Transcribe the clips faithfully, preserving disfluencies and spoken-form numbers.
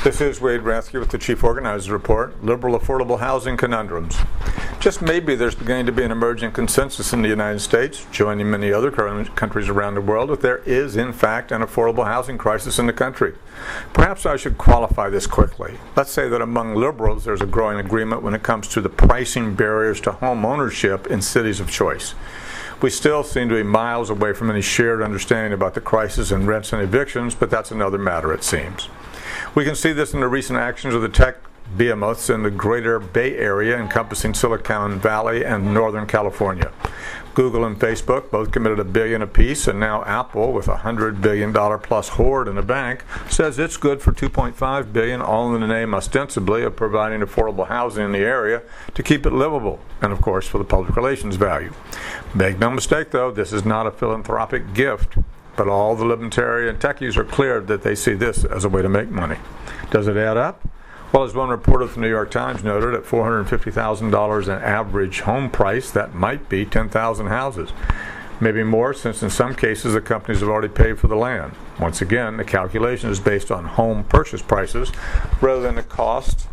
This is Wade Rathke with the Chief Organizer Report, Liberal Affordable Housing Conundrums. Just maybe there's beginning to be an emerging consensus in the United States, joining many other countries around the world, that there is, in fact, an affordable housing crisis in the country. Perhaps I should qualify this quickly. Let's say that among liberals there's a growing agreement when it comes to the pricing barriers to home ownership in cities of choice. We still seem to be miles away from any shared understanding about the crisis in rents and evictions, but that's another matter, it seems. We can see this in the recent actions of the tech behemoths in the greater Bay Area encompassing Silicon Valley and Northern California. Google and Facebook both committed a billion apiece, and now Apple, with a one hundred billion dollars plus hoard in the bank, says it's good for two point five billion dollars, all in the name ostensibly of providing affordable housing in the area to keep it livable, and of course for the public relations value. Make no mistake though, this is not a philanthropic gift, but all the libertarian techies are clear that they see this as a way to make money. Does it add up? Well, as one reporter from the New York Times noted, at four hundred fifty thousand dollars an average home price, that might be ten thousand houses. Maybe more, since in some cases the companies have already paid for the land. Once again, the calculation is based on home purchase prices rather than the cost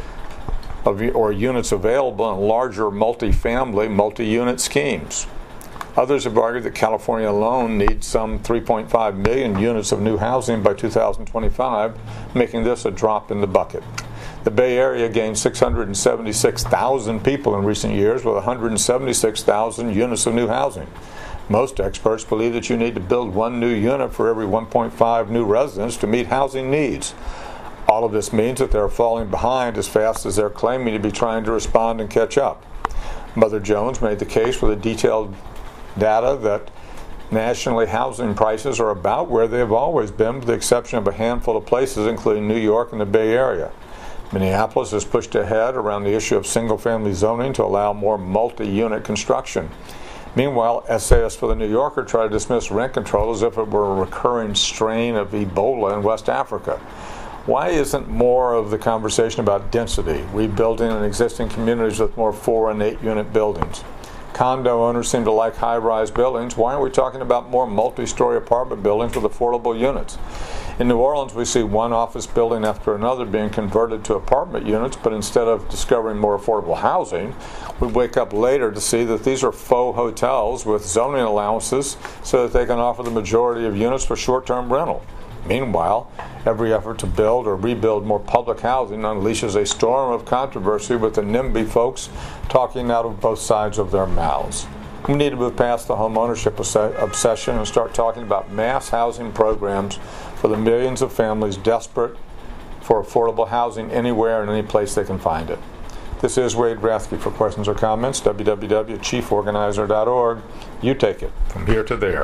of or units available in larger multi-family, multi-unit schemes. Others have argued that California alone needs some three point five million units of new housing by two thousand twenty-five, making this a drop in the bucket. The Bay Area gained six hundred seventy-six thousand people in recent years with one hundred seventy-six thousand units of new housing. Most experts believe that you need to build one new unit for every one point five new residents to meet housing needs. All of this means that they're falling behind as fast as they're claiming to be trying to respond and catch up. Mother Jones made the case for the detailed data that nationally housing prices are about where they have always been, with the exception of a handful of places, including New York and the Bay Area. Minneapolis has pushed ahead around the issue of single-family zoning to allow more multi-unit construction. Meanwhile, essayists for the New Yorker try to dismiss rent control as if it were a recurring strain of Ebola in West Africa. Why isn't more of the conversation about density, rebuilding in existing communities with more four and eight unit buildings? Condo owners seem to like high-rise buildings. Why aren't we talking about more multi-story apartment buildings with affordable units? In New Orleans, we see one office building after another being converted to apartment units, but instead of discovering more affordable housing, we wake up later to see that these are faux hotels with zoning allowances so that they can offer the majority of units for short-term rental. Meanwhile, every effort to build or rebuild more public housing unleashes a storm of controversy, with the NIMBY folks talking out of both sides of their mouths. We need to move past the home ownership obsession and start talking about mass housing programs for the millions of families desperate for affordable housing anywhere and any place they can find it. This is Wade Rathke. For questions or comments, w w w dot chief organizer dot org. You take it from here to there.